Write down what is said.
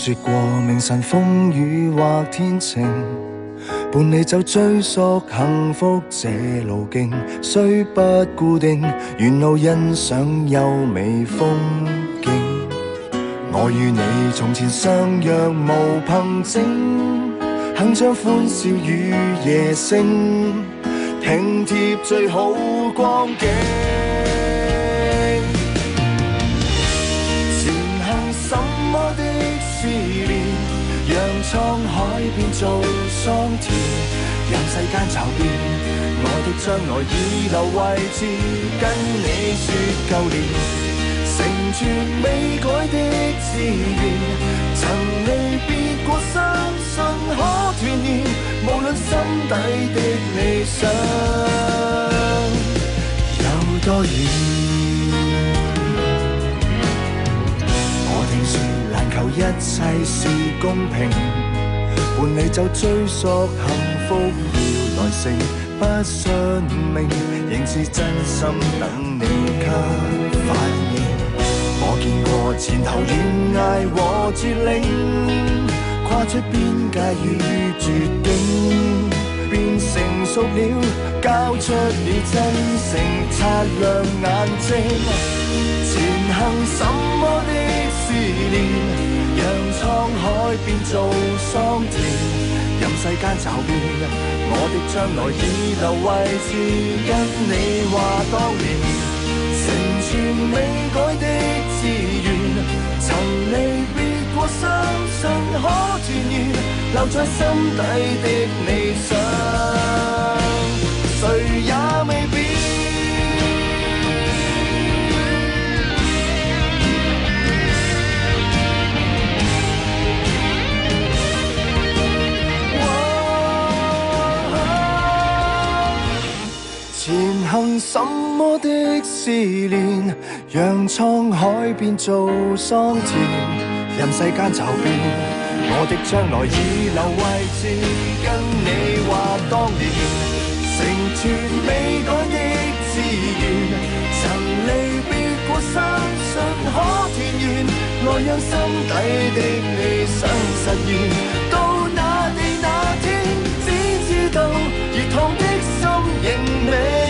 说過明晨風雨或天晴，伴你走追溯幸福這路徑，雖不固定，沿路欣賞優美風景。我與你從前相約無憑證，肯將歡笑與夜聲拼貼最好光景。前行什麼的試煉，讓滄海變做桑田，任世間驟變，我的將來已留位置，跟你說舊年。成全未改的志願，曾離別過，相信可團圓。無論心底的理想有多遠，我聽說難求一切是公平，伴你走追溯幸福要來成，不信命，仍是真心等你給反應。我見過前頭懸崖和絕嶺，跨出邊界與絕境，變成熟了，交出了真誠，擦亮眼睛。前行什麼的試煉，讓滄海變做桑田，任世間驟變，我的將來已留位置，跟你話當年。成全未改的志願，曾離別過，相信可團圓，留在心底的理想，誰也未變。前行什麼的試煉，讓滄海變做桑田，任世間驟變，我的將來已留位置，跟你話當年。成全未改的志願，曾離別過，相信可團圓，來讓心底的理想實現。到那地那天，只知道熱燙的心仍未